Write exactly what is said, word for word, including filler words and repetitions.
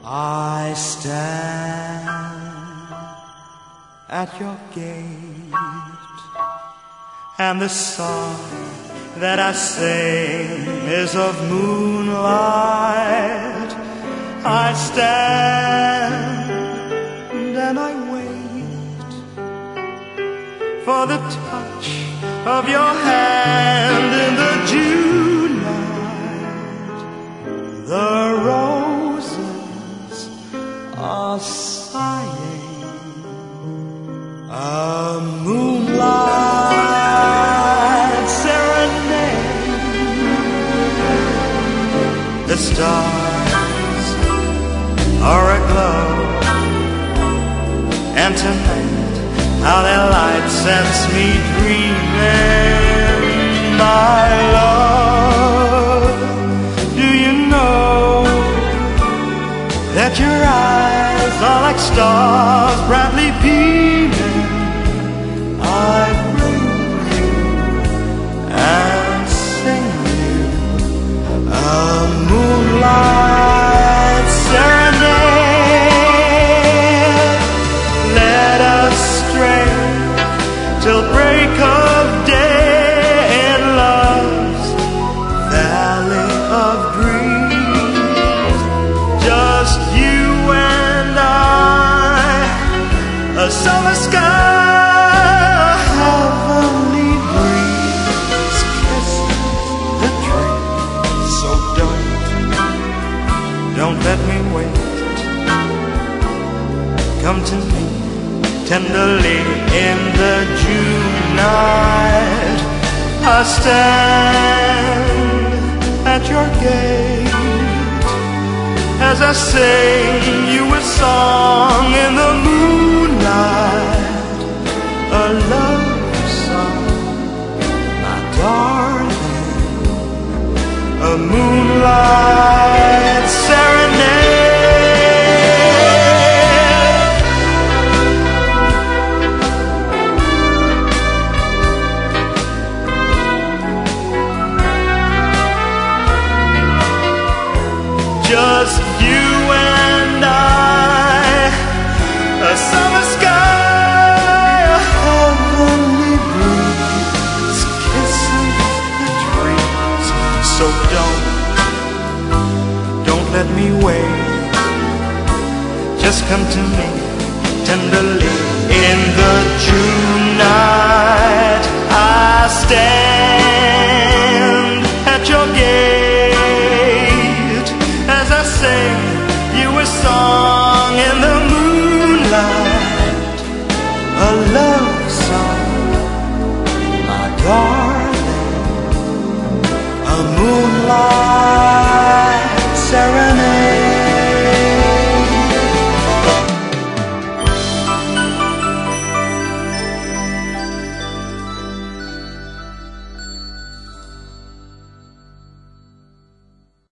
I stand at your gate, and the song that I sing is of moonlight. I stand and I wait for the touch of your hand in the June night. The roses are sighing a moonlight serenade. The stars are aglow, and tonight how their light sets me dreaming. My love, do you know that your eyes are like stars brightly beaming? I bring you and sing you a moonlight serenade. Let us stray till break of day in love's valley of dreams. Just you and I, a summer sky, a heavenly breeze kisses the trees. So don't, don't let me wait. Come to me tenderly in the June night. I stand at your gate as I sing you a song in the moonlight, a love song, my darling, a moonlight serenade. Just you and I, a summer sky, a heavenly breeze kissing the trees. So don't, don't let me wait. Just come to me tenderly in the June night. I stand at your gate as I sing you a song in the moonlight, a love song, my darling.